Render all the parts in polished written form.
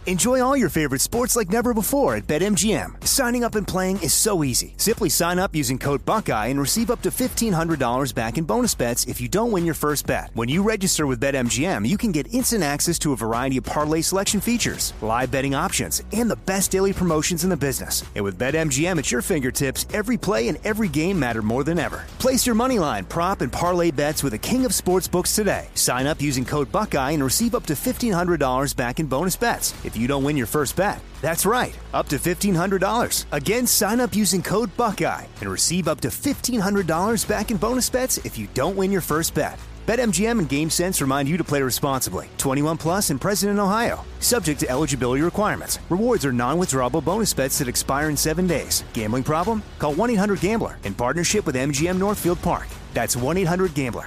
Enjoy all your favorite sports like never before at BetMGM. Signing up and playing is so easy. Simply sign up using code Buckeye and receive up to $1,500 back in bonus bets if you don't win your first bet. When you register with BetMGM, you can get instant access to a variety of parlay selection features, live betting options, and the best daily promotions in the business. And with BetMGM at your fingertips, every play and every game matter more than ever. Place your moneyline, prop, and parlay bets with the king of sportsbooks today. Sign up using code Buckeye and receive up to $1,500 back in bonus bets if you don't win your first bet. That's right, up to $1,500. Again, sign up using code Buckeye and receive up to $1,500 back in bonus bets if you don't win your first bet. BetMGM and GameSense remind you to play responsibly. 21 plus and present in Ohio. Subject to eligibility requirements. Rewards are non-withdrawable bonus bets that expire in 7 days. Gambling problem? Call 1-800-GAMBLER in partnership with MGM Northfield Park. That's 1-800-GAMBLER.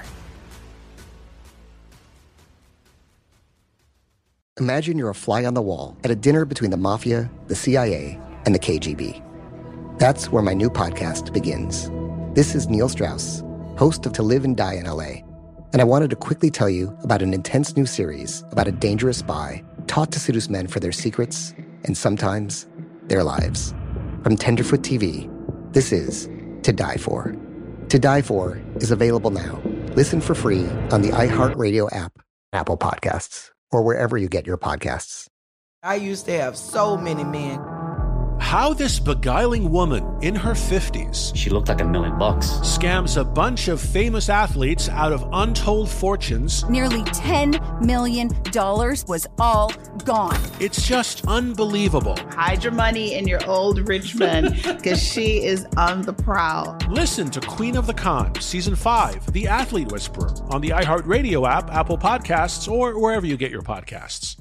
Imagine you're a fly on the wall at a dinner between the mafia, the CIA, and the KGB. That's where my new podcast begins. This is Neil Strauss, host of To Live and Die in LA, and I wanted to quickly tell you about an intense new series about a dangerous spy taught to seduce men for their secrets and sometimes their lives. From Tenderfoot TV, this is To Die For. To Die For is available now. Listen for free on the iHeartRadio app, Apple Podcasts, or wherever you get your podcasts. I used to have so many men. How this beguiling woman in her 50s, she looked like $1 million, scams a bunch of famous athletes out of untold fortunes. Nearly $10 million was all gone. It's just unbelievable. Hide your money in your old rich man, because she is on the prowl. Listen to Queen of the Con, Season 5, The Athlete Whisperer, on the iHeartRadio app, Apple Podcasts, or wherever you get your podcasts.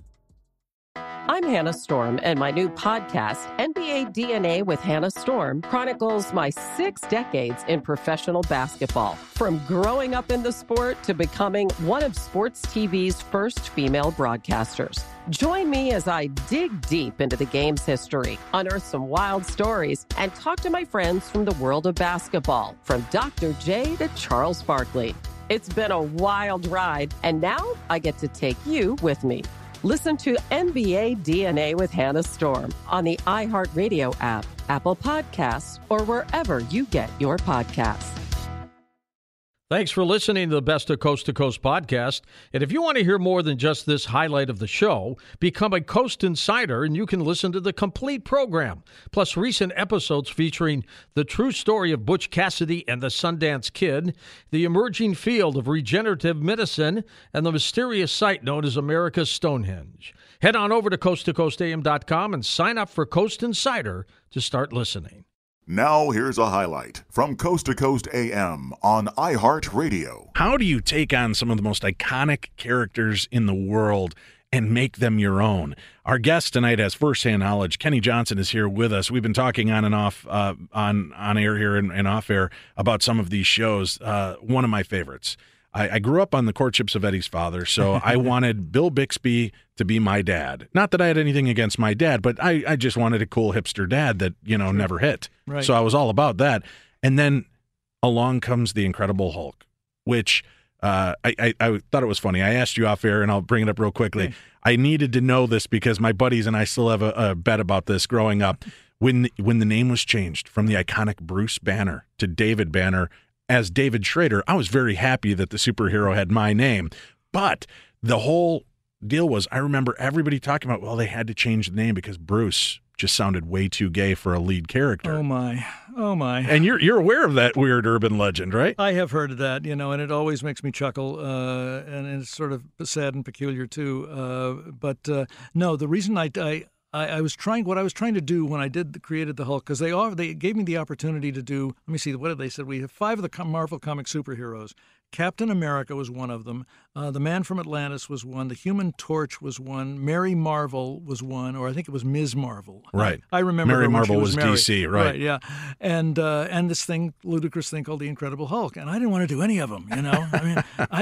I'm Hannah Storm, and my new podcast, NBA DNA with Hannah Storm, chronicles my 6 decades in professional basketball. From growing up in the sport to becoming one of sports TV's first female broadcasters. Join me as I dig deep into the game's history, unearth some wild stories, and talk to my friends from the world of basketball, from Dr. J to Charles Barkley. It's been a wild ride, and now I get to take you with me. Listen to NBA DNA with Hannah Storm on the iHeartRadio app, Apple Podcasts, or wherever you get your podcasts. Thanks for listening to the Best of Coast to Coast podcast. And if you want to hear more than just this highlight of the show, become a Coast Insider and you can listen to the complete program, plus recent episodes featuring the true story of Butch Cassidy and the Sundance Kid, the emerging field of regenerative medicine, and the mysterious site known as America's Stonehenge. Head on over to coasttocoastam.com and sign up for Coast Insider to start listening. Now here's a highlight from Coast to Coast AM on iHeartRadio. How do you take on some of the most iconic characters in the world and make them your own? Our guest tonight has firsthand knowledge. Kenny Johnson is here with us. We've been talking on and off, on air here and off air about some of these shows. One of my favorites. I grew up on the courtships of Eddie's father, so I wanted Bill Bixby to be my dad. Not that I had anything against my dad, but I just wanted a cool hipster dad that, never hit. Right. So I was all about that. And then along comes the Incredible Hulk, which I thought it was funny. I asked you off air, and I'll bring it up real quickly. Okay. I needed to know this because my buddies and I still have a bet about this growing up. When the name was changed from the iconic Bruce Banner to David Banner, as David Schrader, I was very happy that the superhero had my name. But the whole deal was, I remember everybody talking about, well, they had to change the name because Bruce just sounded way too gay for a lead character. Oh, my. And you're aware of that weird urban legend, right? I have heard of that, and it always makes me chuckle, and it's sort of sad and peculiar, too. But no, the reason I was trying to do when I created the Hulk, because they gave me the opportunity to do, let me see, what did they said? We have 5 of the Marvel comic superheroes. Captain America was one of them. The Man from Atlantis was one. The Human Torch was one. Mary Marvel was one, or I think it was Ms. Marvel. Right. I remember Mary her when Marvel she was Mary. DC, right? Right, yeah. And this ludicrous thing called the Incredible Hulk, and I didn't want to do any of them. I mean,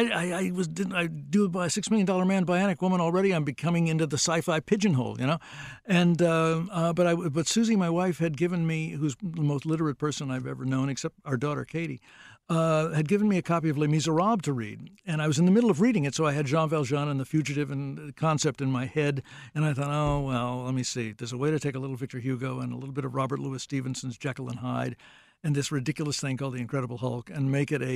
I do a $6 Million Man, Bionic Woman already. I'm becoming into the sci-fi pigeonhole, And but Susie, my wife, had given me, who's the most literate person I've ever known, except our daughter Katie. had given me a copy of Les Miserables to read, and I was in the middle of reading it, so I had Jean Valjean and The Fugitive and the concept in my head, and I thought, oh, well, let me see. There's a way to take a little Victor Hugo and a little bit of Robert Louis Stevenson's Jekyll and Hyde and this ridiculous thing called The Incredible Hulk and make it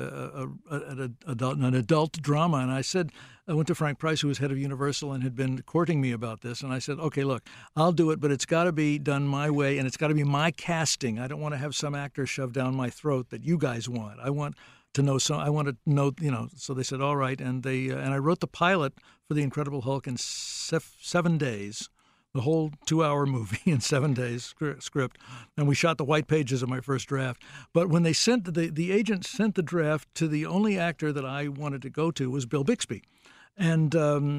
an adult drama. And I went to Frank Price, who was head of Universal and had been courting me about this, and I said, okay, look, I'll do it, but it's got to be done my way, and it's got to be my casting. I don't want to have some actor shoved down my throat that you guys want. I want to know so they said, all right, and I wrote the pilot for The Incredible Hulk in 7 days. The whole 2-hour movie in 7 days script, and we shot the white pages of my first draft. But when they sent the agent sent the draft to the only actor that I wanted to go to was Bill Bixby, and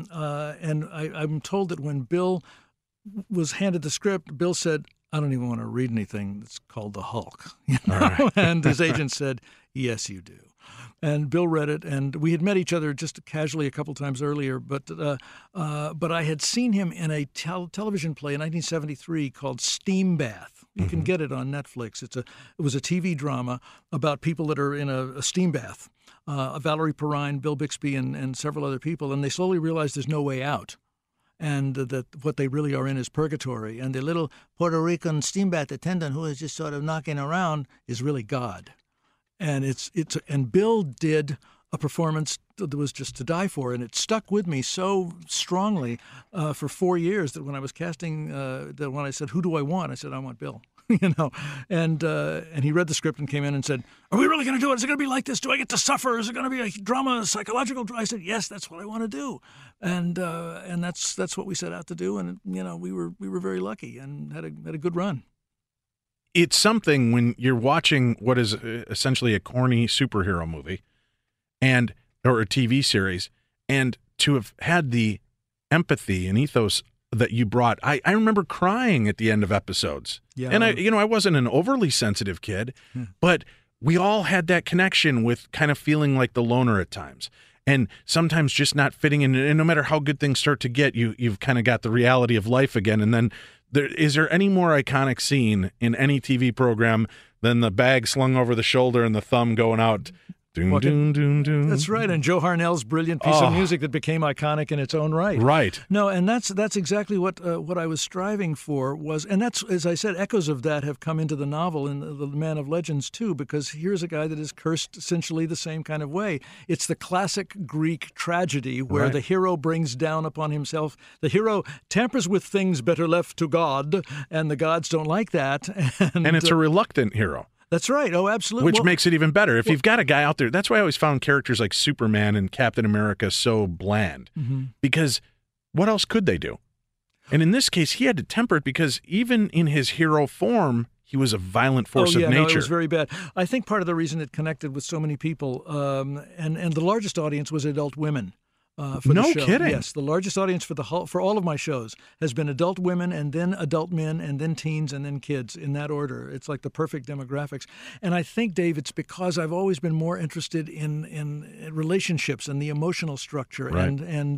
I'm told that when Bill was handed the script, Bill said, "I don't even want to read anything that's called the Hulk," Right. And his agent said, "Yes, you do." And Bill read it, and we had met each other just casually a couple times earlier. But I had seen him in a television play in 1973 called Steam Bath. You can get it on Netflix. It was a TV drama about people that are in a steam bath. Valerie Perrine, Bill Bixby, and several other people, and they slowly realize there's no way out, and that what they really are in is purgatory. And the little Puerto Rican steam bath attendant who is just sort of knocking around is really God. And and Bill did a performance that was just to die for, and it stuck with me so strongly for 4 years that when I was casting, that when I said, "Who do I want?" I said, "I want Bill." And he read the script and came in and said, "Are we really going to do it? Is it going to be like this? Do I get to suffer? Is it going to be a drama, psychological drama?" I said, "Yes, that's what I want to do," and that's what we set out to do, and we were very lucky and had a good run. It's something when you're watching what is essentially a corny superhero movie or a TV series, and to have had the empathy and ethos that you brought. I remember crying at the end of episodes. Yeah. And I wasn't an overly sensitive kid, but we all had that connection with kind of feeling like the loner at times. And sometimes just not fitting in. And no matter how good things start to get, you've kind of got the reality of life again. And then is there any more iconic scene in any TV program than the bag slung over the shoulder and the thumb going out? Doom, doom, doom, doom. That's right, and Joe Harnell's brilliant piece of music that became iconic in its own right. Right. No, and that's exactly what I was striving for was, and that's, as I said, echoes of that have come into the novel in the Man of Legends too, because here's a guy that is cursed essentially the same kind of way. It's the classic Greek tragedy where the hero brings down upon himself. The hero tampers with things better left to God, and the gods don't like that. And it's a reluctant hero. That's right. Oh, absolutely. Which makes it even better. If you've got a guy out there, that's why I always found characters like Superman and Captain America so bland. Mm-hmm. Because what else could they do? And in this case, he had to temper it because even in his hero form, he was a violent force of nature. No, it was very bad. I think part of the reason it connected with so many people, and the largest audience was adult women. For no the show. Kidding. Yes, the largest audience for all of my shows has been adult women, and then adult men, and then teens, and then kids, in that order. It's like the perfect demographics. And I think, Dave, it's because I've always been more interested in relationships and the emotional structure and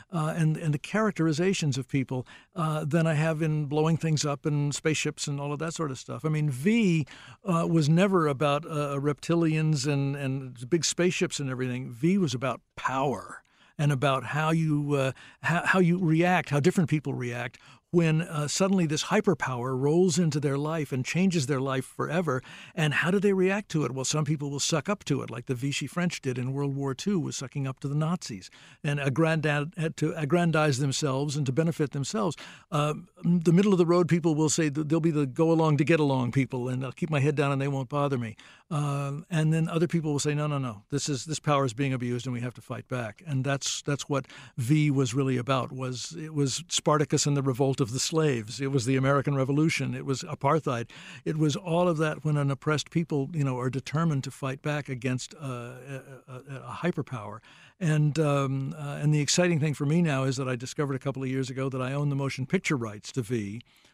the characterizations of people than I have in blowing things up and spaceships and all of that sort of stuff. I mean, V was never about reptilians and big spaceships and everything. V was about power. And about how you react, how different people react when suddenly this hyperpower rolls into their life and changes their life forever. And how do they react to it? Well, some people will suck up to it, like the Vichy French did in World War II, was sucking up to the Nazis and to aggrandize themselves and to benefit themselves. The middle of the road people will say they'll be the go along to get along people, and I'll keep my head down and they won't bother me. And then other people will say, no, this power is being abused and we have to fight back. And that's what V was really about. It was Spartacus and the revolt of the slaves. It was the American Revolution. It was apartheid. It was all of that when an oppressed people, are determined to fight back against a hyperpower. And the exciting thing for me now is that I discovered a couple of years ago that I own the motion picture rights to V.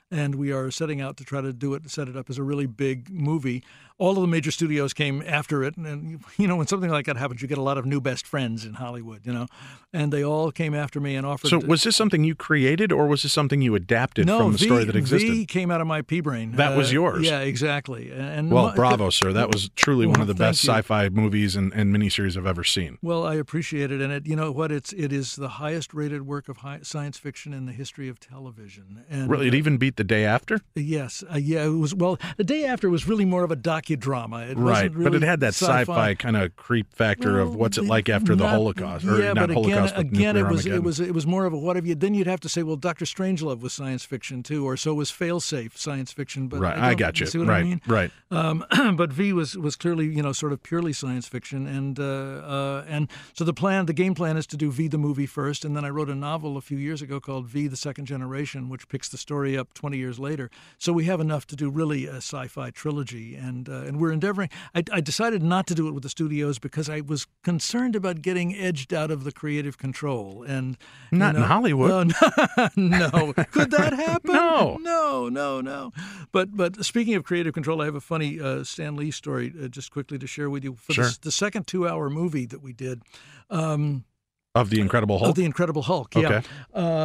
and we are setting out to try to set it up as a really big movie. All of the major studios came after it, and when something like that happens, you get a lot of new best friends in Hollywood, and they all came after me and offered. So was this something you created, or was this something you adapted from the story that existed? V came out of my pea brain. That was yours. Yeah, exactly. And bravo, sir. That was truly one of the best sci-fi movies and miniseries I've ever seen. Well, I appreciate it, and it is the highest rated work of science fiction in the history of television. And really, it even beat The Day After. Yes, it was. Well, The Day After was really more of a docudrama. It wasn't really but it had that sci-fi kind of creep factor of what's it like after the Holocaust, or not Holocaust, but again, it was more of a what have you? Then you'd have to say, well, Dr. Strangelove was science fiction too, or so was Failsafe science fiction. But right, I got you. See what I mean? Right. But V was clearly sort of purely science fiction, and so the game plan is to do V the movie first, and then I wrote a novel a few years ago called V the Second Generation, which picks the story up 20 years later. So we have enough to do really a sci-fi trilogy, and we're endeavoring. I decided not to do it with the studios because I was concerned about getting edged out of the creative control, and not in Hollywood. No, could that happen? No. But speaking of creative control, I have a funny Stan Lee story just quickly to share with you. For the second 2-hour movie that we did. Of the Incredible Hulk? Of the Incredible Hulk, yeah. Okay.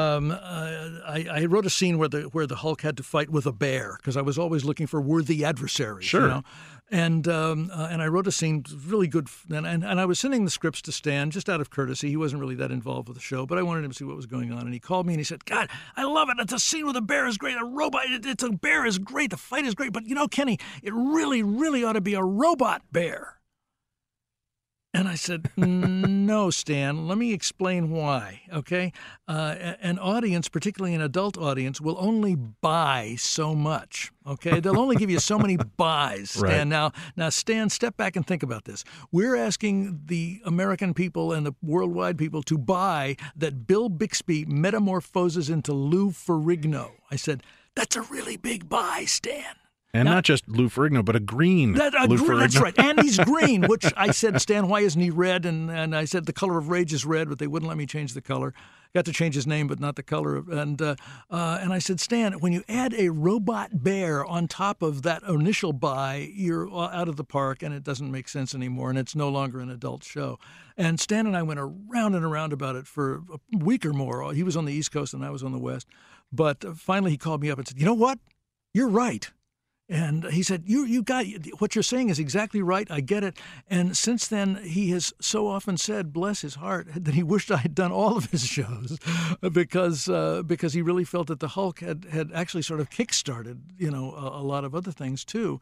I wrote a scene where the Hulk had to fight with a bear because I was always looking for worthy adversaries. Sure. And I wrote a scene really good, and I was sending the scripts to Stan just out of courtesy. He wasn't really that involved with the show, but I wanted him to see what was going on. And he called me and he said, "God, I love it. It's a scene where the bear is great. A robot. It's a bear is great. The fight is great. But Kenny, it really, really ought to be a robot bear." And I said, "No, Stan, let me explain why, okay? An audience, particularly an adult audience, will only buy so much, okay? They'll only give you so many buys, Stan. Right. Now, Stan, step back and think about this. We're asking the American people and the worldwide people to buy that Bill Bixby metamorphoses into Lou Ferrigno." I said, "That's a really big buy, Stan." And not just Lou Ferrigno, but a green Lou Ferrigno. That's right. And he's green, which I said, "Stan, why isn't he red?" And I said, "The color of rage is red," but they wouldn't let me change the color. Got to change his name, but not the color. And I said, "Stan, when you add a robot bear on top of that initial buy, you're out of the park, and it doesn't make sense anymore, and it's no longer an adult show." And Stan and I went around and around about it for a week or more. He was on the East Coast, and I was on the West. But finally, he called me up and said, "You know what? You're right." And he said, "You got what you're saying is exactly right. I get it." And since then, he has so often said, bless his heart, that he wished I had done all of his shows because he really felt that the Hulk had actually sort of kickstarted a lot of other things too.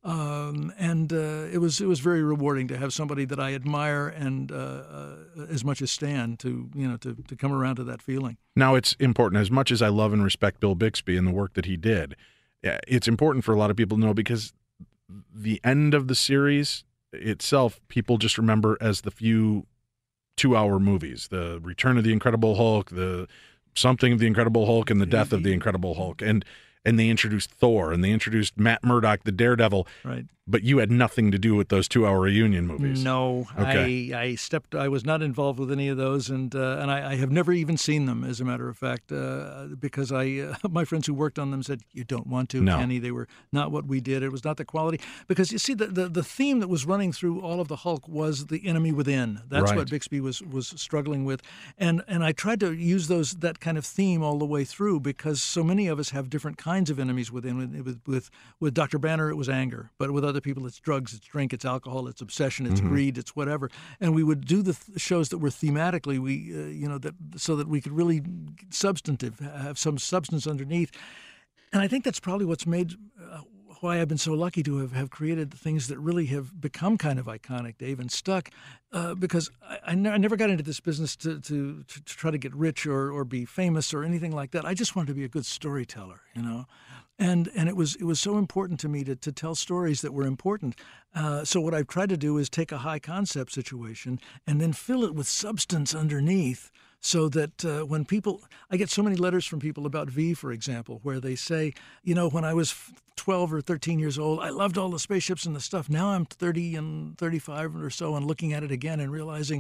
It was very rewarding to have somebody that I admire and as much as Stan to come around to that feeling. Now, it's important, as much as I love and respect Bill Bixby and the work that he did. It's important for a lot of people to know because the end of the series itself, people just remember as the few 2-hour movies, the Return of the Incredible Hulk, the something of the Incredible Hulk, and the death of the Incredible Hulk. And they introduced Thor, and they introduced Matt Murdock, the Daredevil. Right. But you had nothing to do with those 2-hour reunion movies. No, okay. I was not involved with any of those, and I have never even seen them, as a matter of fact, because my friends who worked on them said, "You don't want to, Kenny. They were not what we did. It was not the quality." Because you see, the theme that was running through all of the Hulk was the enemy within. That's what Bixby was struggling with, and I tried to use that kind of theme all the way through because so many of us have different kinds of enemies within. With Dr. Banner, it was anger, but with other people, it's drugs, it's drink, it's alcohol, it's obsession, it's greed, it's whatever. And we would do the shows that were thematically, so that we could really have some substance underneath. And I think that's probably what's made why I've been so lucky to have created things that really have become kind of iconic, Dave, and stuck. Because I never got into this business to try to get rich or be famous or anything like that. I just wanted to be a good storyteller, And it was so important to me to tell stories that were important. So what I've tried to do is take a high concept situation and then fill it with substance underneath, so that when I get so many letters from people about V, for example, where they say, when I was 12 or 13 years old, I loved all the spaceships and the stuff. Now I'm 30 and 35 or so and looking at it again and realizing,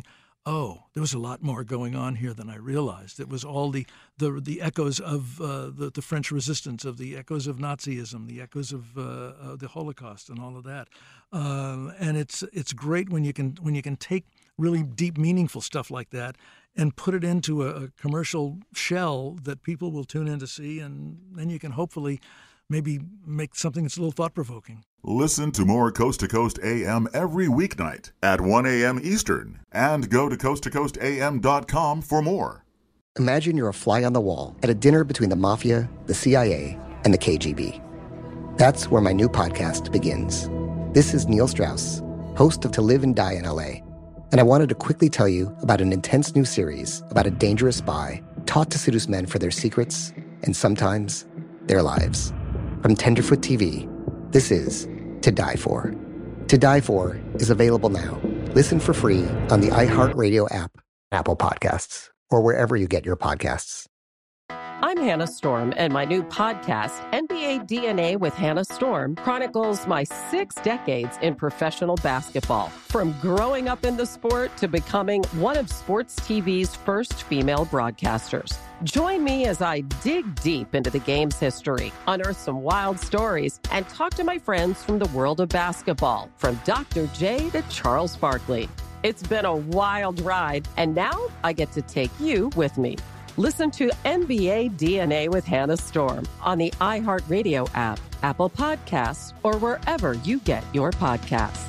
oh, there was a lot more going on here than I realized. It was all the echoes of the French resistance, of the echoes of Nazism, the echoes of the Holocaust, and all of that. And it's great when you can take really deep, meaningful stuff like that and put it into a commercial shell that people will tune in to see, and then you can hopefully maybe make something that's a little thought-provoking. Listen to more Coast to Coast AM every weeknight at 1 a.m. Eastern, and go to coasttocoastam.com for more. Imagine you're a fly on the wall at a dinner between the Mafia, the CIA, and the KGB. That's where my new podcast begins. This is Neil Strauss, host of To Live and Die in LA, and I wanted to quickly tell you about an intense new series about a dangerous spy taught to seduce men for their secrets and sometimes their lives. From Tenderfoot TV, this is To Die For. To Die For is available now. Listen for free on the iHeartRadio app, Apple Podcasts, or wherever you get your podcasts. I'm Hannah Storm, and my new podcast, NBA DNA with Hannah Storm, chronicles my 6 decades in professional basketball. From growing up in the sport to becoming one of sports TV's first female broadcasters. Join me as I dig deep into the game's history, unearth some wild stories, and talk to my friends from the world of basketball, from Dr. J to Charles Barkley. It's been a wild ride, and now I get to take you with me. Listen to NBA DNA with Hannah Storm on the iHeartRadio app, Apple Podcasts, or wherever you get your podcasts.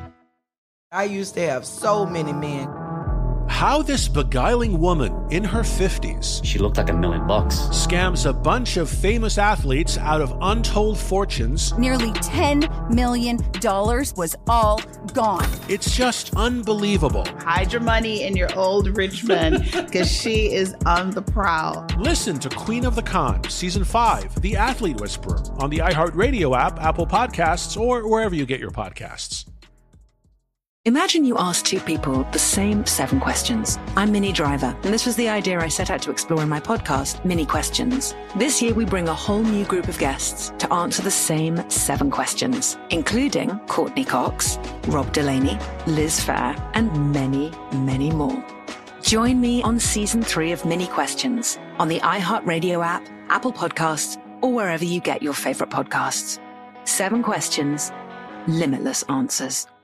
I used to have so many men. How this beguiling woman in her 50s, she looked like $1 million, scams a bunch of famous athletes out of untold fortunes. Nearly $10 million was all gone. It's just unbelievable. Hide your money in your old rich men, because she is on the prowl. Listen to Queen of the Con, Season 5, The Athlete Whisperer, on the iHeartRadio app, Apple Podcasts, or wherever you get your podcasts. Imagine you ask 2 people the same 7 questions. I'm Minnie Driver, and this was the idea I set out to explore in my podcast, Minnie Questions. This year, we bring a whole new group of guests to answer the same 7 questions, including Courtney Cox, Rob Delaney, Liz Phair, and many, many more. Join me on Season 3 of Minnie Questions on the iHeartRadio app, Apple Podcasts, or wherever you get your favorite podcasts. 7 questions, limitless answers.